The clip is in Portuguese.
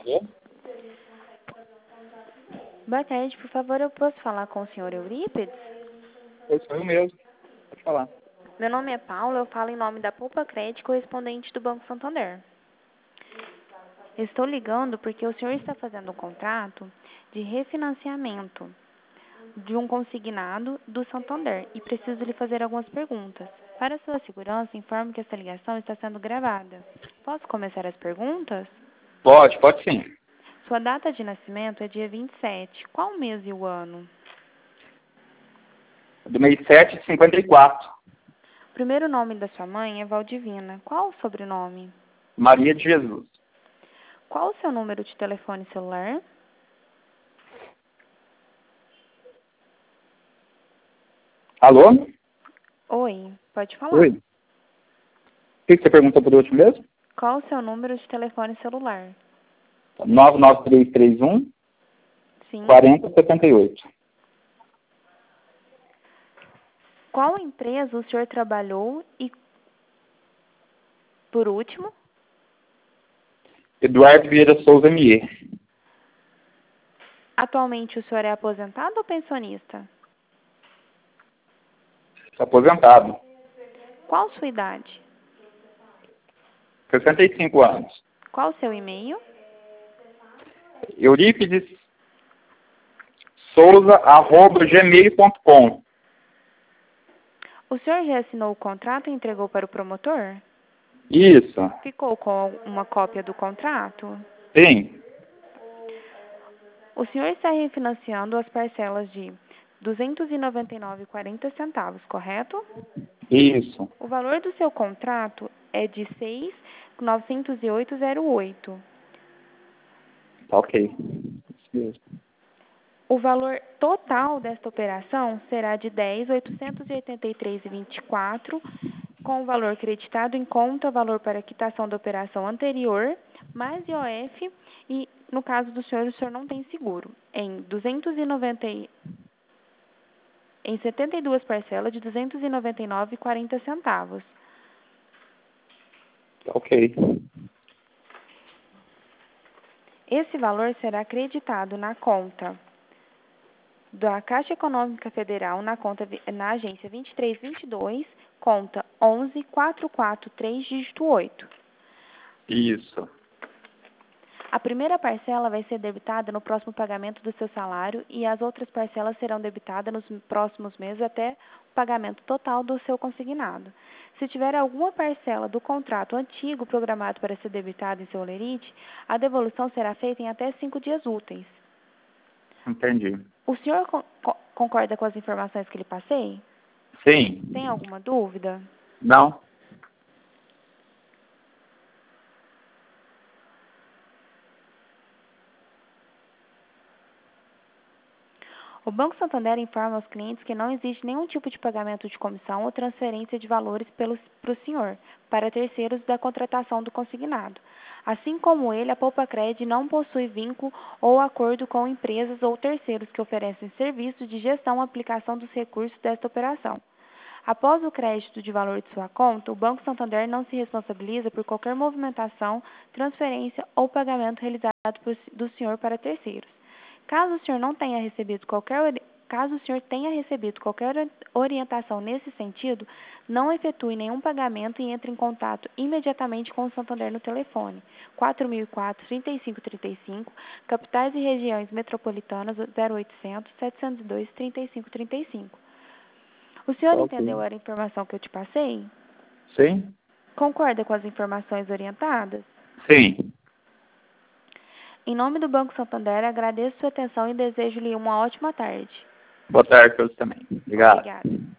É? Boa tarde, por favor, eu posso falar com o senhor Eurípides? Eu sou eu mesmo. Pode falar. Meu nome é Paula, eu falo em nome da Poupa Crédito, correspondente do Banco Santander. Estou ligando porque o senhor está fazendo um contrato de refinanciamento de um consignado do Santander e preciso lhe fazer algumas perguntas. Para sua segurança, informo que esta ligação está sendo gravada. Posso começar as perguntas? Pode sim. Sua data de nascimento é dia 27. Qual mês e o ano? Do mês 7 de 54. O primeiro nome da sua mãe é Valdivina. Qual o sobrenome? Maria de Jesus. Qual o seu número de telefone celular? Alô? Oi, pode falar. Oi. O que você perguntou por último mesmo? Qual o seu número de telefone celular? 99331 Sim. 4078. Qual empresa o senhor trabalhou e, por último, Eduardo Vieira Souza Mier. atualmente o senhor é aposentado ou pensionista? Aposentado. Qual sua idade? 65 anos. Qual o seu e-mail? Eurípides Souza@gmail.com. O senhor já assinou o contrato e entregou para o promotor? Isso. Ficou com uma cópia do contrato? Sim. O senhor está refinanciando as parcelas de R$ 299,40, correto? Isso. O valor do seu contrato é de R$ 6.908,08. Tá ok. Isso mesmo. O valor total desta operação será de R$ 10.883,24, com o valor creditado em conta, valor para quitação da operação anterior, mais IOF, e no caso do senhor, o senhor não tem seguro, em 72 parcelas de R$ 299,40. Tá ok. Esse valor será creditado na conta da Caixa Econômica Federal, na agência 2322, conta 11443, dígito 8. Isso. A primeira parcela vai ser debitada no próximo pagamento do seu salário e as outras parcelas serão debitadas nos próximos meses até o pagamento total do seu consignado. Se tiver alguma parcela do contrato antigo programado para ser debitada em seu holerite, a devolução será feita em até 5 dias úteis. Entendi. O senhor concorda com as informações que lhe passei? Sim. Tem alguma dúvida? Não. O Banco Santander informa aos clientes que não existe nenhum tipo de pagamento de comissão ou transferência de valores para o senhor, para terceiros da contratação do consignado. Assim como ele, a Poupacred não possui vínculo ou acordo com empresas ou terceiros que oferecem serviços de gestão ou aplicação dos recursos desta operação. Após o crédito de valor de sua conta, o Banco Santander não se responsabiliza por qualquer movimentação, transferência ou pagamento realizado do senhor para terceiros. Caso o senhor tenha recebido qualquer orientação nesse sentido, não efetue nenhum pagamento e entre em contato imediatamente com o Santander no telefone 4004-3535, capitais e regiões metropolitanas 0800-702-3535. O senhor Tá ok. entendeu a informação que eu te passei? Sim? Concorda com as informações orientadas? Sim. Em nome do Banco Santander, agradeço sua atenção e desejo-lhe uma ótima tarde. Boa tarde para você também. Obrigado. Obrigada.